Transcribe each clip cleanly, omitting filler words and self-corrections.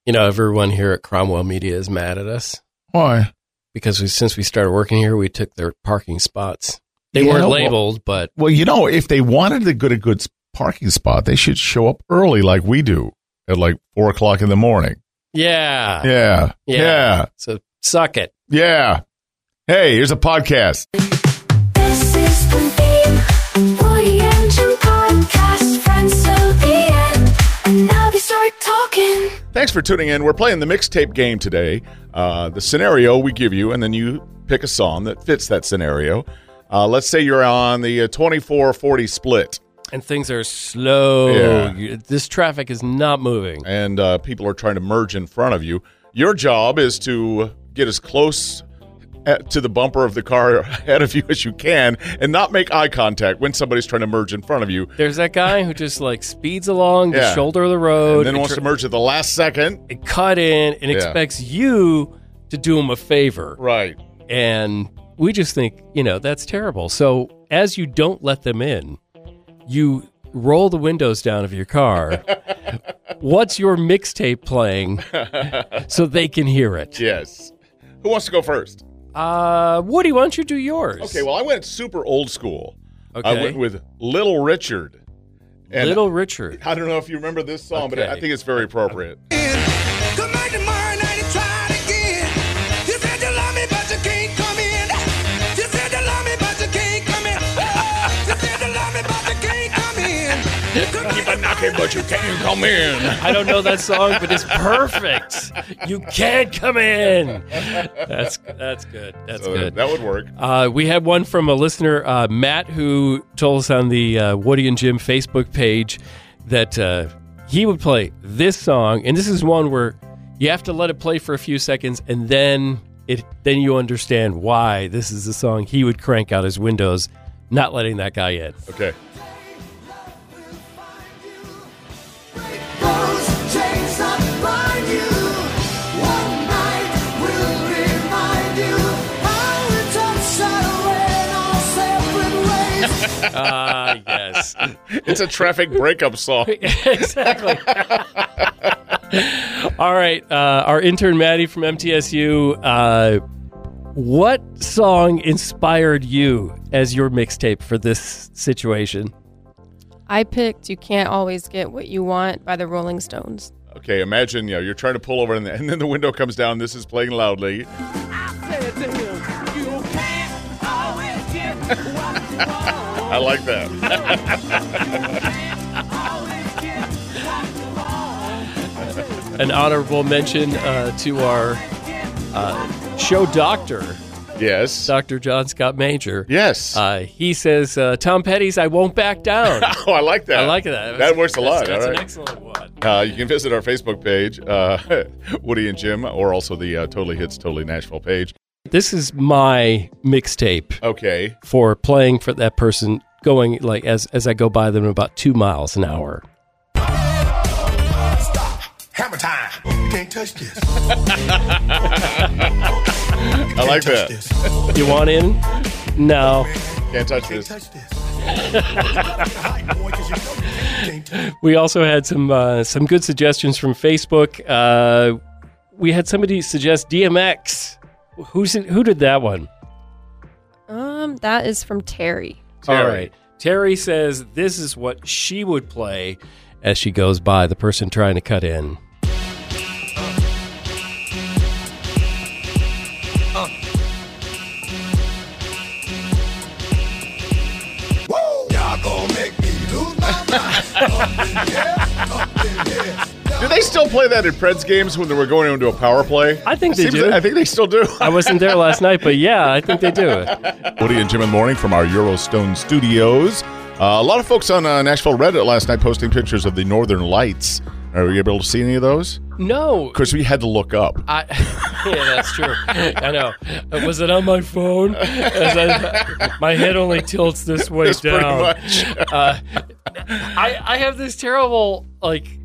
Everyone here at Cromwell Media is mad at us. Why? Because since we started working here, we took their parking spots. They weren't labeled, but... Well, if they wanted to get a good parking spot, they should show up early like we do at like 4 o'clock in the morning. Yeah. Yeah. So suck it. Yeah. Hey, here's a podcast. This is the name, Woody and Jim podcast, friends till the end, and now they start talking. Thanks for tuning in. We're playing the mixtape game today. The scenario we give you, and then you pick a song that fits that scenario. Let's say you're on the 24-40 split. And things are slow. Yeah. This traffic is not moving. And people are trying to merge in front of you. Your job is to get as close to the bumper of the car ahead of you as you can and not make eye contact when somebody's trying to merge in front of you. There's that guy who just speeds along the shoulder of the road. And then wants to merge at the last second. And cut in and expects you to do him a favor. Right. And we just think, that's terrible. So as you don't let them in, you roll the windows down of your car. What's your mixtape playing so they can hear it? Yes. Who wants to go first? Woody, why don't you do yours? Okay, well, I went super old school. Okay. I went with Little Richard. And Little Richard. I don't know if you remember this song, but I think it's very appropriate. Come back tomorrow night and try it again. You said you love me, but you can't come in. You said you love me, but you can't come in. You said you love me, but you can't come in. Keep on knocking, but you can't come in. I don't know that song, but it's perfect. You can't come in. That's good. That's good. That would work. We had one from a listener, Matt, who told us on the Woody and Jim Facebook page that he would play this song, and this is one where you have to let it play for a few seconds, and then you understand why this is the song he would crank out his windows, not letting that guy in. Okay. Yes. It's a traffic breakup song. Exactly. All right. Our intern, Maddie from MTSU, what song inspired you as your mixtape for this situation? I picked You Can't Always Get What You Want by the Rolling Stones. Okay, imagine you're trying to pull over and then the window comes down. This is playing loudly. I like that. An honorable mention to our show doctor. Yes. Dr. John Scott Major. Yes. He says, Tom Petty's I Won't Back Down. Oh, I like that. I like that. That works a lot. That's all an right. excellent one. You can visit our Facebook page, Woody and Jim, or also the Totally Hits, Totally Nashville page. This is my mixtape. Okay. For playing for that person going as I go by them about 2 miles an hour. Stop. Hammer time. Can't touch this. I like that. You want in? No. Can't touch this. We also had some good suggestions from Facebook. We had somebody suggest DMX. Who did that one? That is from Terry. All right. Terry says this is what she would play as she goes by the person trying to cut in. Y'all gonna make me lose my mind. Do they still play that in Preds games when they were going into a power play? I think they do. I think they still do. I wasn't there last night, but yeah, I think they do. Woody and Jim in the morning from our Eurostone studios. A lot of folks on Nashville Reddit last night posting pictures of the Northern Lights. Are you able to see any of those? No. Because we had to look up. Yeah, that's true. I know. Was it on my phone? My head only tilts this way That's down. pretty much. I have this terrible,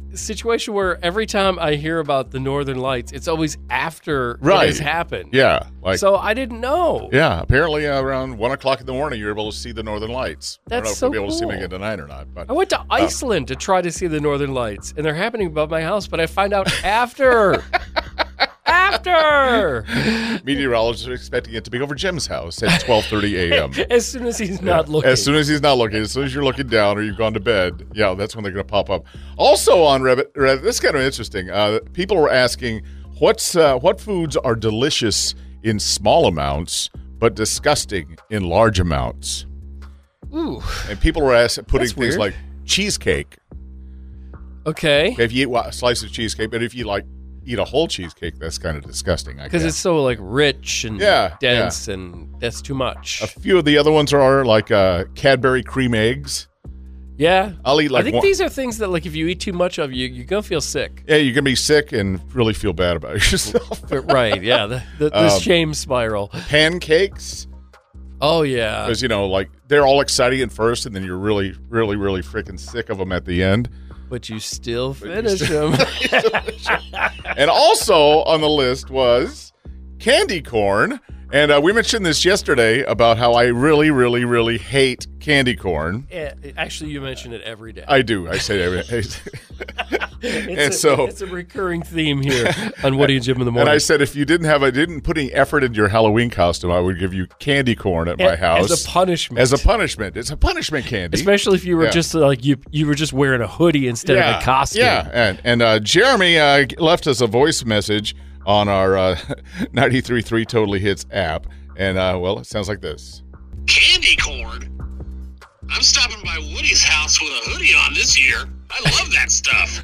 situation where every time I hear about the Northern Lights, it's always after it Right. has happened. Yeah, like So I didn't know. yeah. Apparently, around 1:00 in the morning, you're able to see the Northern Lights. I don't know That's if so we'll be able to see them cool. again tonight or not. But I went to Iceland to try to see the Northern Lights, and they're happening above my house, but I find out after. After! meteorologists are expecting it to be over Jim's house at 12:30 a.m. As soon as he's not looking. As soon as he's not looking, as soon as you're looking down or you've gone to bed, yeah, that's when they're going to pop up. Also on Reddit, this is kind of interesting. People were asking what foods are delicious in small amounts but disgusting in large amounts. Ooh. And people were putting That's things weird. like cheesecake. Okay. If you eat a slice of cheesecake, but if you eat a whole cheesecake, that's kind of disgusting. Because it's so like rich and Yeah, dense, and that's too much. a few of the other ones are like Cadbury cream eggs. Yeah. I'll eat like I think one. these are things that, like, if you eat too much of, you're going to feel sick. Yeah, you're gonna be sick and really feel bad about yourself. Right, yeah. The shame spiral. Pancakes, Oh, yeah. because like they're all exciting at first, and then you're really, really, really freaking sick of them at the end. But you still finish them. And also on the list was candy corn, and we mentioned this yesterday about how I really, really, really hate candy corn. Actually, you mention it every day. I do. I say it every day. It's and a recurring theme here on Woody and Jim in the And morning. I said, if you didn't put any effort into your Halloween costume, I would give you candy corn at my house as a punishment. As a punishment. It's a punishment candy. Especially if you were Yeah. just like you were just wearing a hoodie instead of a costume. Yeah, and Jeremy left us a voice message on our 93.3 Totally Hits app, and well, it sounds like this. Candy corn? I'm stopping by Woody's house with a hoodie on this year. I love that stuff.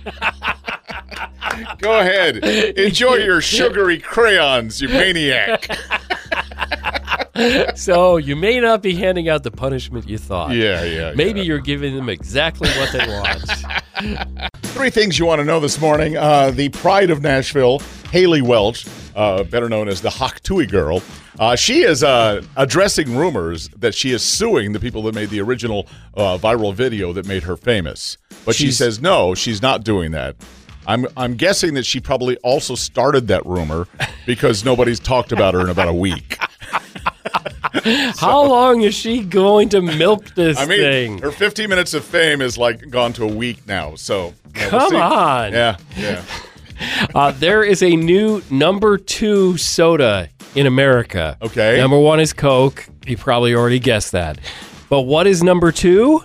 Go ahead, enjoy your sugary crayons, you maniac. So you may not be handing out the punishment you thought. Yeah. Maybe you're giving them exactly what they want. 3 things you want to know this morning. The pride of Nashville, Haley Welch, better known as the Hoktui Girl. She is addressing rumors that she is suing the people that made the original viral video that made her famous. But she says, no, she's not doing that. I'm guessing that she probably also started that rumor because nobody's talked about her in about a week. How long is she going to milk this I mean, thing? her 15 minutes of fame is like gone to a week now. So yeah, Come see. on. Yeah. There is a new number 2 soda in America. Okay. Number 1 is Coke. You probably already guessed that. But what is number 2?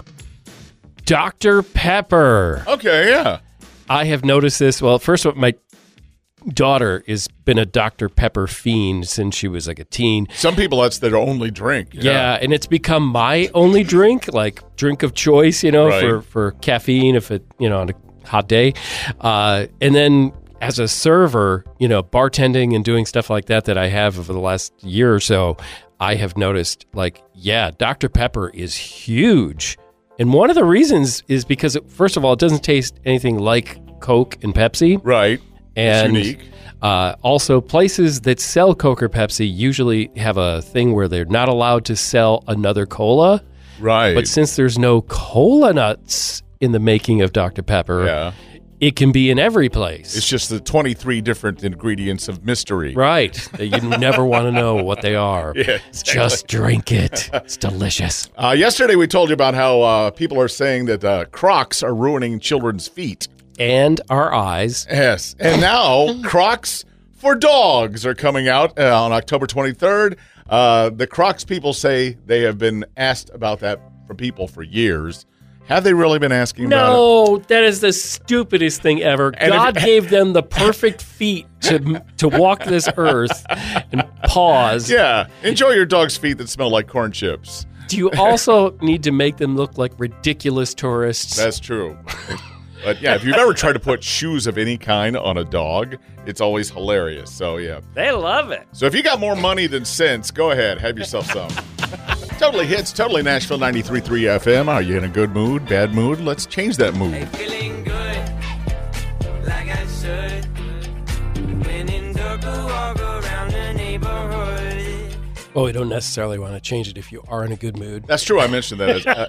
Dr. Pepper. Okay, yeah. I have noticed this. Well, first of all, my daughter has been a Dr. Pepper fiend since she was like a teen. Some people, that's their only drink. Yeah, and it's become my only drink, like drink of choice, Right. for caffeine if it, on a hot day. And then as a server, bartending and doing stuff like that I have over the last year or so, I have noticed Dr. Pepper is huge. And one of the reasons is because, first of all, it doesn't taste anything like Coke and Pepsi. Right. And It's unique. Also, places that sell Coke or Pepsi usually have a thing where they're not allowed to sell another cola. Right. But since there's no cola nuts in the making of Dr. Pepper, Yeah. it can be in every place. It's just the 23 different ingredients of mystery. Right. That you never want to know what they are. Yeah, exactly. Just drink it. It's delicious. Yesterday, we told you about how people are saying that Crocs are ruining children's feet. And our eyes. Yes. And now Crocs for dogs are coming out on October 23rd. The Crocs people say they have been asked about that from people for years. Have they really been asking about it? No, that is the stupidest thing ever. And God gave them the perfect feet to walk this earth and pause. Yeah. Enjoy your dog's feet that smell like corn chips. Do you also need to make them look like ridiculous tourists? That's true. But yeah, if you've ever tried to put shoes of any kind on a dog, it's always hilarious. So yeah. They love it. So if you got more money than sense, go ahead, have yourself some. Totally Hits, Totally Nashville 93.3 FM. Are you in a good mood, bad mood? Let's change that mood. Feeling good, like I should. When in dark, walk around the neighborhood. Well, we don't necessarily want to change it if you are in a good mood. That's true. I mentioned that.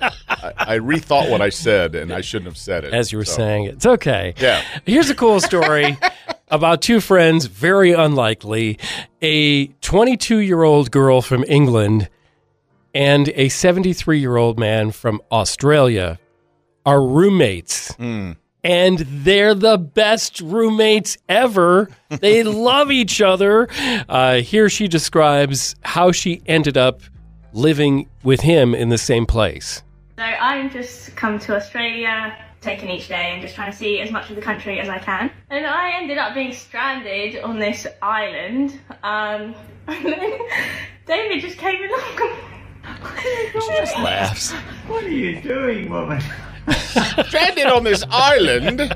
I rethought what I said, and I shouldn't have said it. As you were So, saying it. It's okay. Yeah. Here's a cool story about two friends, very unlikely. A 22-year-old girl from England and a 73-year-old man from Australia are roommates. And they're the best roommates ever. They love each other. Here she describes how she ended up living with him in the same place. So I'm just come to Australia, taking each day and just trying to see as much of the country as I can. And I ended up being stranded on this island. And then David just came along. She just laughs. What are you doing, woman? Stranded on this island.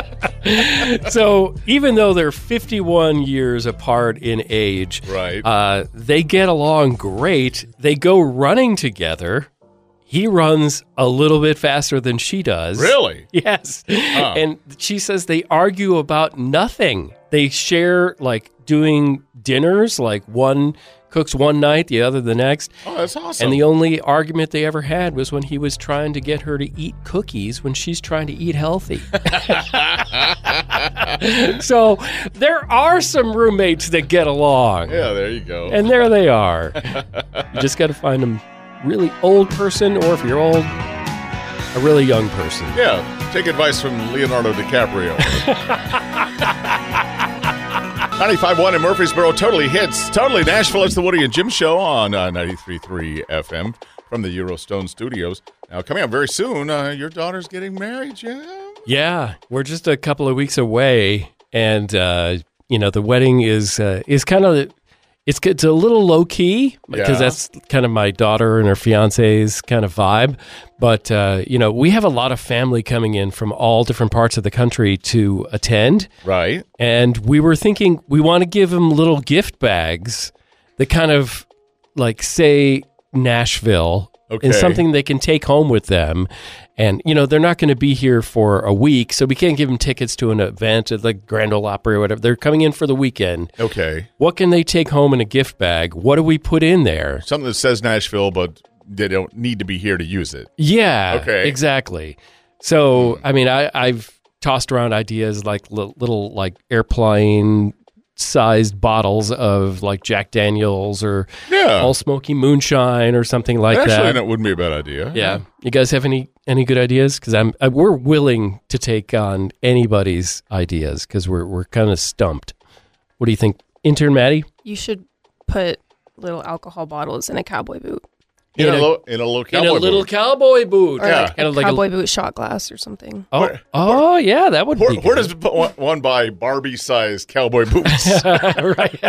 So even though they're 51 years apart in age, Right. they get along great. They go running together. He runs a little bit faster than she does. Really? Yes. And she says they argue about nothing. They share like doing dinners, like one cooks one night, the other the next. Oh, that's awesome. And the only argument they ever had was when he was trying to get her to eat cookies when she's trying to eat healthy. So there are some roommates that get along. Yeah, there you go. And there they are. You just got to find them really old person, or if you're old, a really young person. Yeah, take advice from Leonardo DiCaprio. 95.1 in Murfreesboro, Totally Hits. Totally Nashville. It's the Woody and Jim Show on 93.3 FM from the Eurostone Studios. Now, coming up very soon, your daughter's getting married, Jim. Yeah, we're just a couple of weeks away, and the wedding is kind of it's a little low key because that's kind of my daughter and her fiance's kind of vibe. But we have a lot of family coming in from all different parts of the country to attend. Right. And we were thinking we want to give them little gift bags that kind of like say Nashville and something they can take home with them. And, they're not going to be here for a week, so we can't give them tickets to an event at the Grand Ole Opry or whatever. They're coming in for the weekend. Okay. What can they take home in a gift bag? What do we put in there? Something that says Nashville, but they don't need to be here to use it. Yeah, Okay. exactly. So, I mean, I've tossed around ideas like little like airplane-sized bottles of like Jack Daniels or All Smoky Moonshine or something like that. Actually, that wouldn't be a bad idea. Yeah. You guys have any good ideas? Because we're willing to take on anybody's ideas because we're kind of stumped. What do you think, intern Maddie? You should put little alcohol bottles in a cowboy boot. In a little cowboy little boot. cowboy boot. Or like Kind a of like cowboy boot shot glass or something. Oh, yeah, that would be Where good. does one buy Barbie-sized cowboy boots? Right.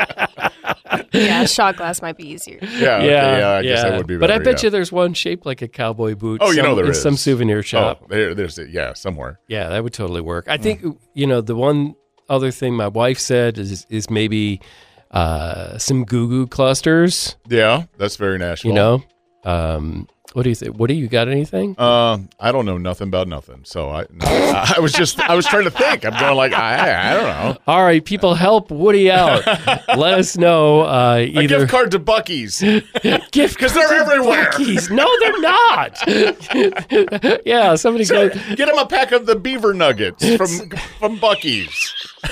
Yeah, shot glass might be easier. I guess that would be better. But I bet you there's one shaped like a cowboy boot. Oh, there in is. some souvenir shop. Oh, there's it. Yeah, somewhere. Yeah, that would totally work. I think, the one other thing my wife said is maybe some Goo Goo clusters. Yeah, that's very Nashville. What do you think? What do you got? Anything? I don't know nothing about nothing. So I was trying to think. I'm going like, I don't know. All right, people, help Woody out. Let us know. A Either gift card to Buc-ee's. gift 'Cause they're everywhere. Buc-ee's. No, they're not. Yeah, somebody go. Get him a pack of the beaver nuggets from Buc-ee's.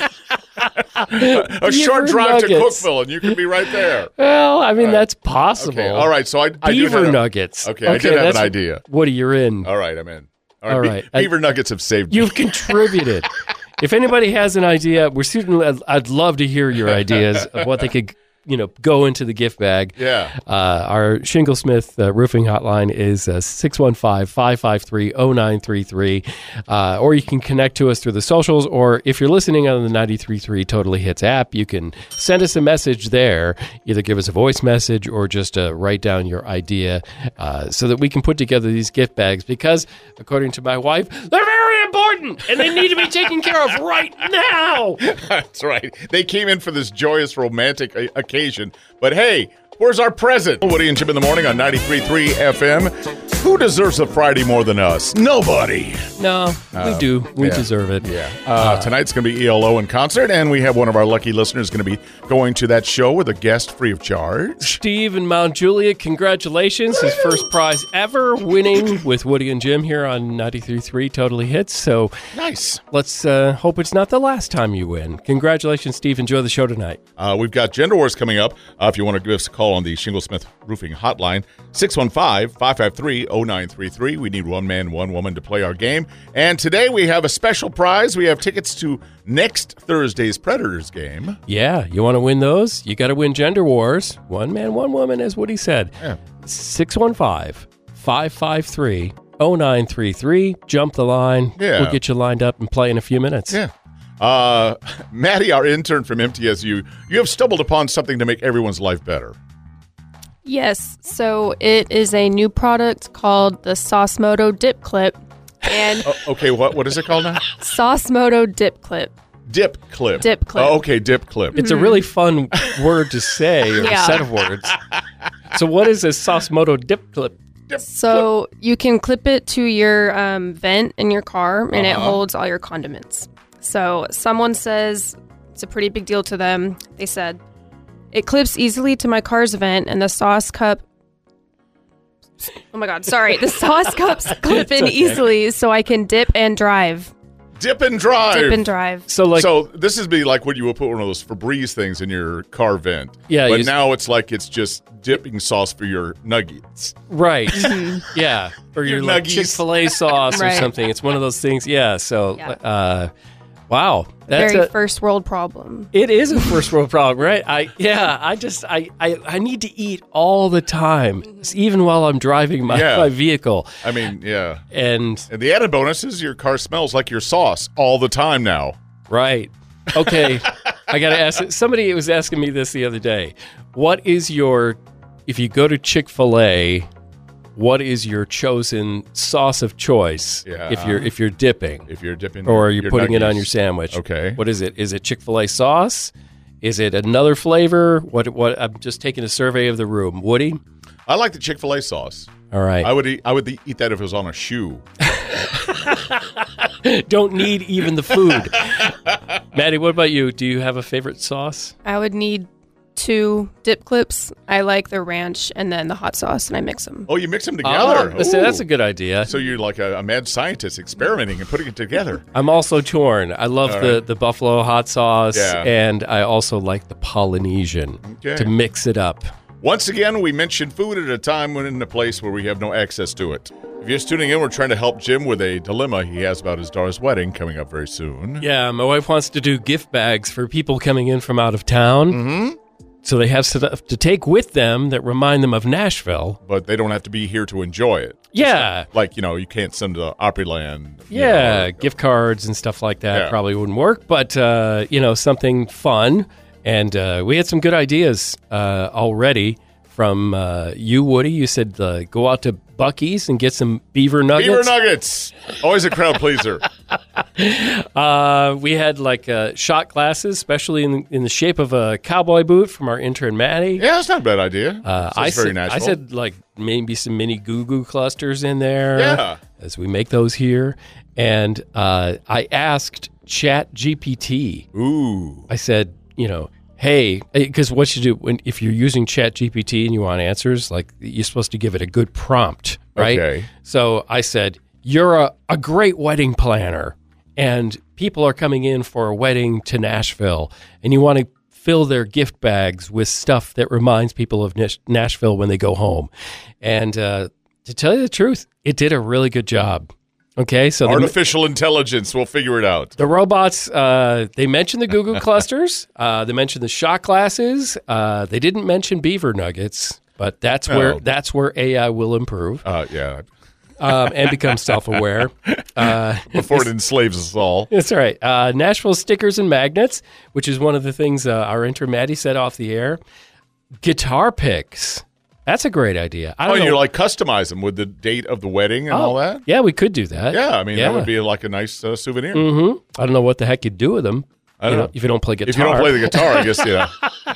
A short drive to nuggets. Cookville, and you can be right there. Well, I mean, that's possible. Okay, all right. So I do Beaver have nuggets. Okay, I did have that's- an idea. Woody, you're in. All right, I'm in. All right. Beaver nuggets have saved me. You've contributed. If anybody has an idea, I'd love to hear your ideas of what they could, go into the gift bag. Yeah. Our Shinglesmith roofing hotline is 615-553-0933. Or you can connect to us through the socials, or if you're listening on the 93.3 Totally Hits app, you can send us a message there. Either give us a voice message or just write down your idea so that we can put together these gift bags because, according to my wife, they're very important and they need to be taken care of right now. That's right. They came in for this joyous romantic occasion. But hey, Where's our present? Woody and Jim in the morning on 93.3 FM. Who deserves a Friday more than us? Nobody. No, we do. We deserve it. Yeah. Tonight's going to be ELO in concert, and we have one of our lucky listeners going to be going to that show with a guest free of charge. Steve in Mount Juliet, congratulations. His first prize ever, winning with Woody and Jim here on 93.3 Totally Hits. So nice. Let's hope it's not the last time you win. Congratulations, Steve. Enjoy the show tonight. We've got Gender Wars coming up. If you want to give us a call on the Shinglesmith Roofing Hotline, 615-553-0933. We need one man, one woman to play our game. And today we have a special prize. We have tickets to next Thursday's Predators game. Yeah, you want to win those? You got to win Gender Wars. One man, one woman, as Woody said. Yeah. 615-553-0933. Jump the line. Yeah. We'll get you lined up and play in a few minutes. Yeah. Maddie, our intern from MTSU, you have stumbled upon something to make everyone's life better. Yes, so it is a new product called the Saucemoto Dip Clip. And Okay, what is it called now? Saucemoto Dip Clip. Dip clip. Dip clip. Oh, okay, dip clip. It's a really fun word to say, or Yeah. a set of words. So what is a Saucemoto dip clip? So you can clip it to your vent in your car, and it holds all your condiments. So someone says it's a pretty big deal to them. They said, it clips easily to my car's vent, and the sauce cup... Oh my God, sorry. The sauce cups clip in easily so I can dip and drive. Dip and drive. Dip and drive. So this would be like when you would put one of those Febreze things in your car vent. Yeah, But now it's like it's just dipping sauce for your nuggets. Right. Yeah. Or your like nuggies. Chick-fil-A sauce or Right. something. It's one of those things. Yeah. So, wow. That's Very first world problem. It is a first world problem, right? I need to eat all the time, even while I'm driving my vehicle. I mean, yeah. And the added bonus is your car smells like your sauce all the time now. Right. Okay. I got to ask. Somebody was asking me this the other day. What is if you go to Chick-fil-A, what is your chosen sauce of choice if you're dipping? If you're dipping or you're putting nuggies. it on your sandwich. Okay. What is it? Is it Chick-fil-A sauce? Is it another flavor? What I'm just taking a survey of the room. Woody? I like the Chick-fil-A sauce. All right. I would eat that if it was on a shoe. Don't need even the food. Maddie, what about you? Do you have a favorite sauce? I would need 2 dip clips. I like the ranch and then the hot sauce, and I mix them. Oh, you mix them together. That's a good idea. So you're like a mad scientist experimenting and putting it together. I'm also torn. I love the buffalo hot sauce, and I also like the Polynesian to mix it up. Once again, we mentioned food at a time when in a place where we have no access to it. If you're just tuning in, we're trying to help Jim with a dilemma he has about his daughter's wedding coming up very soon. Yeah, my wife wants to do gift bags for people coming in from out of town. Mm-hmm. So they have stuff to take with them that remind them of Nashville. But they don't have to be here to enjoy it. Yeah. Like, you can't send to Opryland. Yeah, gift cards and stuff like that probably wouldn't work. But, something fun. And we had some good ideas already from you, Woody. You said go out to Buc-ee's and get some beaver nuggets. Beaver nuggets. Always a crowd pleaser. We had shot glasses, especially in the shape of a cowboy boot from our intern Maddie. Yeah, that's not a bad idea. Very natural. I said maybe some mini goo-goo clusters in there. Yeah. As we make those here. And I asked ChatGPT. Ooh. I said, hey, because what you do if you're using ChatGPT and you want answers, you're supposed to give it a good prompt, right? Okay. So I said, you're a great wedding planner, and people are coming in for a wedding to Nashville, and you want to fill their gift bags with stuff that reminds people of Nashville when they go home. And to tell you the truth, it did a really good job. Okay, so artificial intelligence will figure it out. The robots, they mentioned the Goo Goo clusters. They mentioned the shot glasses. They didn't mention beaver nuggets, but that's where AI will improve. And become self-aware before it enslaves us all. That's right. Nashville stickers and magnets, which is one of the things our intern Maddie said off the air. Guitar picks. That's a great idea. I don't know. You customize them with the date of the wedding and all that? Yeah, we could do that. Yeah, I mean, that would be like a nice souvenir. Mm-hmm. I don't know what the heck you'd do with them. If you don't play guitar. If you don't play the guitar, I guess,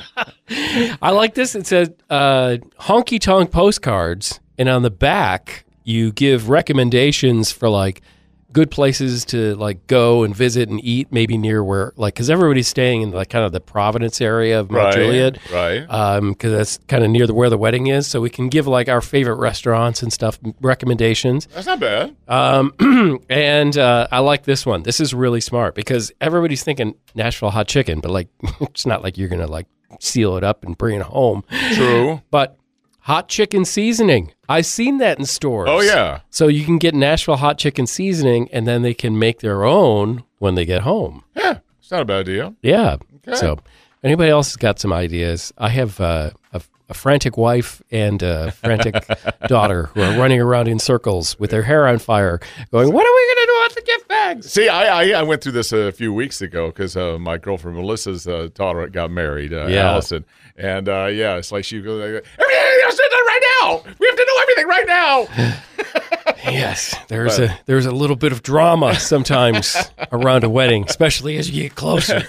I like this. It says honky tonk postcards, and on the back you give recommendations for like good places to like go and visit and eat, maybe near where like because everybody's staying in like kind of the Providence area of Mount Juliet, right? Because that's kind of near where the wedding is, so we can give like our favorite restaurants and stuff recommendations. That's not bad. And I like this one. This is really smart because everybody's thinking Nashville hot chicken, but like it's not like you're gonna like seal it up and bring it home. True. But hot chicken seasoning. I've seen that in stores. Oh, yeah. So you can get Nashville hot chicken seasoning, and then they can make their own when they get home. Yeah, it's not a bad idea. Yeah. Okay. So anybody else has got some ideas? I have a frantic wife and a frantic daughter who are running around in circles with their hair on fire going, what are we going to do with the gift bags? See, I went through this a few weeks ago because my girlfriend Melissa's daughter got married, Allison. And, it's like she goes, everything has to be done right now. We have to know everything right now. Yes, there's a little bit of drama sometimes around a wedding, especially as you get closer.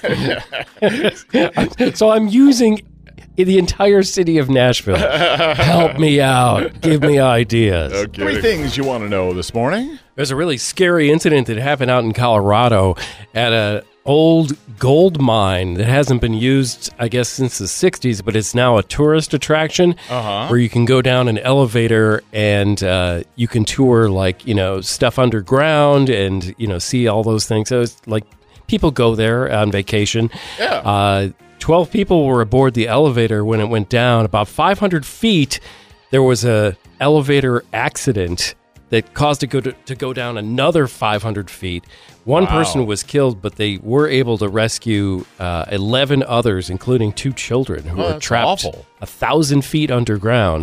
So I'm using the entire city of Nashville. Help me out. Give me ideas. Okay. 3 things you want to know this morning. There's a really scary incident that happened out in Colorado at an old gold mine that hasn't been used, I guess, since the 60s, but it's now a tourist attraction where you can go down an elevator and you can tour, like, stuff underground and, see all those things. So it's like people go there on vacation. Yeah. 12 people were aboard the elevator when it went down. About 500 feet, there was a elevator accident that caused it to go down another 500 feet. One person was killed, but they were able to rescue 11 others, including 2 children who were trapped 1,000 feet underground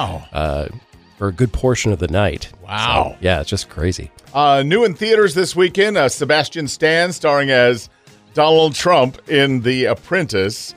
for a good portion of the night. Wow. So, yeah, it's just crazy. New in theaters this weekend, Sebastian Stan starring as Donald Trump in The Apprentice.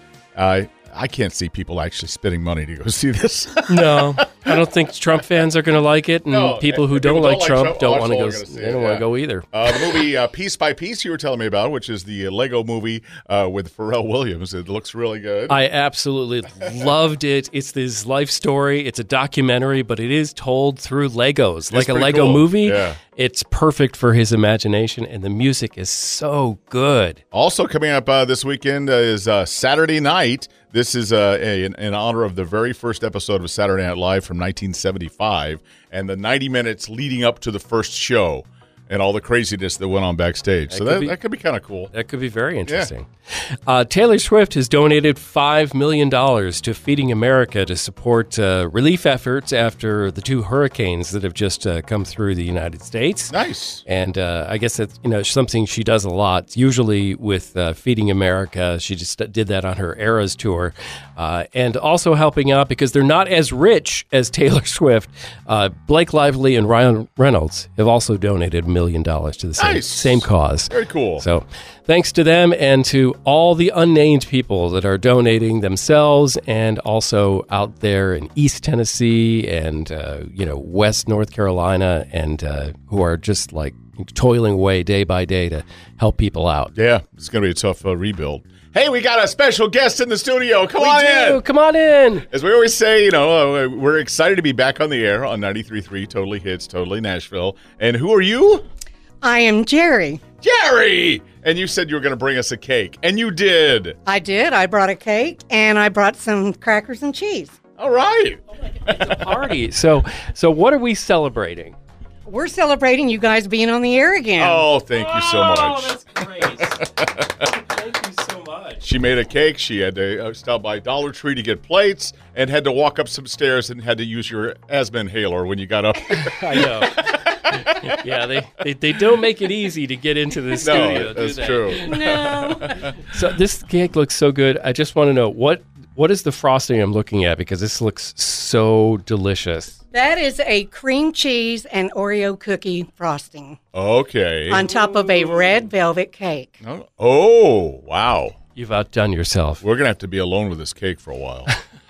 I can't see people actually spending money to go see this. No, I don't think Trump fans are going to like it, and people who don't like Trump don't want to go. They don't want to go either. The movie Piece by Piece you were telling me about, which is the Lego movie with Pharrell Williams. It looks really good. I absolutely loved it. It's this life story. It's a documentary, but it is told through Legos, like a Lego movie. Yeah. It's perfect for his imagination, and the music is so good. Also coming up this weekend is Saturday Night. This is in honor of the very first episode of Saturday Night Live from 1975 and the 90 minutes leading up to the first show and all the craziness that went on backstage. So that could be kind of cool. That could be very interesting. Yeah. Taylor Swift has donated $5 million to Feeding America to support relief efforts after the 2 hurricanes that have just come through the United States. Nice. And I guess that's something she does a lot. Usually with Feeding America, she just did that on her Eras tour. And also helping out because they're not as rich as Taylor Swift. Blake Lively and Ryan Reynolds have also donated $1 million to the same cause. Very cool. So thanks to them and to all the unnamed people that are donating themselves and also out there in East Tennessee and, West North Carolina and who are just like toiling away day by day to help people out. Yeah, it's going to be a tough rebuild. Hey, we got a special guest in the studio. Come on in. Come on in. As we always say, we're excited to be back on the air on 93.3 Totally Hits, Totally Nashville. And who are you? I am Jerry. Jerry! And you said you were going to bring us a cake. And you did. I did. I brought a cake, and I brought some crackers and cheese. All right. It's a party. So what are we celebrating? We're celebrating you guys being on the air again. Oh, thank you so much. Oh, that's great. Thank you so much. She made a cake. She had to stop by Dollar Tree to get plates and had to walk up some stairs and had to use your asthma inhaler when you got up. I know. Yeah, they don't make it easy to get into the studio. That's do they? true. No. So this cake looks so good. I just want to know what is the frosting I'm looking at because this looks so delicious. That is a cream cheese and Oreo cookie frosting. Okay. On top of a red velvet cake. Oh, wow. You've outdone yourself. We're going to have to be alone with this cake for a while.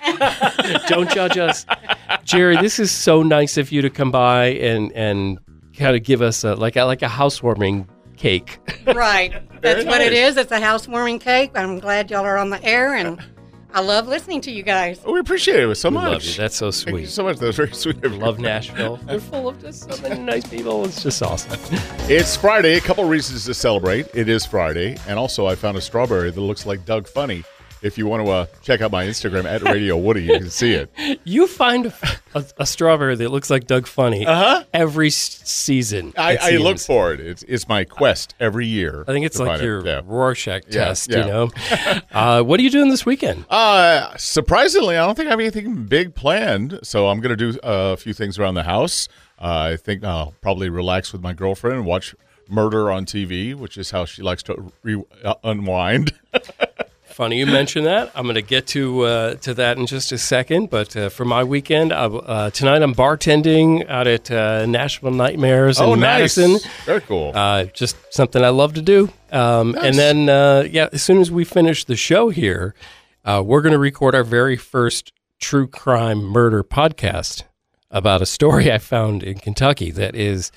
Don't judge us. Jerry, this is so nice of you to come by and kind of give us like a housewarming cake. Right. That's what it is. It's a housewarming cake. I'm glad y'all are on the air, and I love listening to you guys. Oh, we appreciate it so We much. love you. That's so Thank you sweet. so much. That was very sweet of you. Love Nashville. They're full of just so many nice people. It's just awesome. It's Friday. A couple reasons to celebrate. It is Friday. And also, I found a strawberry that looks like Doug Funny. If you want to check out my Instagram at Radio Woody, you can see it. You find a strawberry that looks like Doug Funny every season. I look for it. It's my quest every year. I think it's to like find your it. Yeah. Rorschach test, yeah. you know. What are you doing this weekend? Surprisingly, I don't think I have anything big planned. So I'm going to do a few things around the house. I think I'll probably relax with my girlfriend and watch murder on TV, which is how she likes to unwind. Funny you mention that. I'm going to get to that in just a second. But for my weekend, tonight I'm bartending out at Nashville Nightmares in Madison. Nice. Very cool. Just something I love to do. And then, as soon as we finish the show here, we're going to record our very first true crime murder podcast about a story I found in Kentucky that is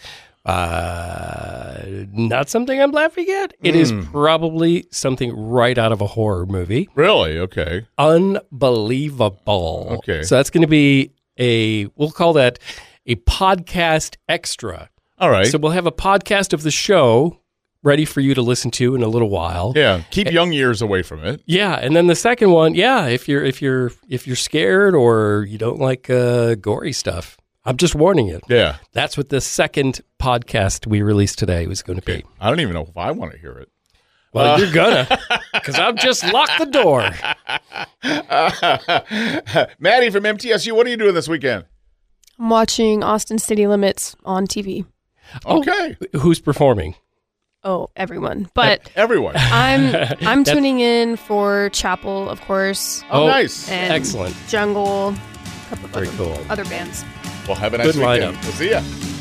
not something I'm laughing at. It is probably something right out of a horror movie. Really? Okay. Unbelievable. Okay. So that's going to be we'll call that a podcast extra. All right. So we'll have a podcast of the show ready for you to listen to in a little while. Yeah. Keep young years away from it. Yeah, and then the second one, if you're scared or you don't like gory stuff, I'm just warning you. Yeah. That's what the second podcast we released today was going to be. I don't even know if I want to hear it. Well, you're gonna, because I've just locked the door. Maddie from MTSU, what are you doing this weekend? I'm watching Austin City Limits on TV. Okay. Who's performing? Oh, everyone. But everyone. I'm tuning in for Chapel, of course. Oh, nice. And Excellent. Jungle, a couple of Very cool. other bands. Well, have a nice Good weekend. lineup. We'll see ya.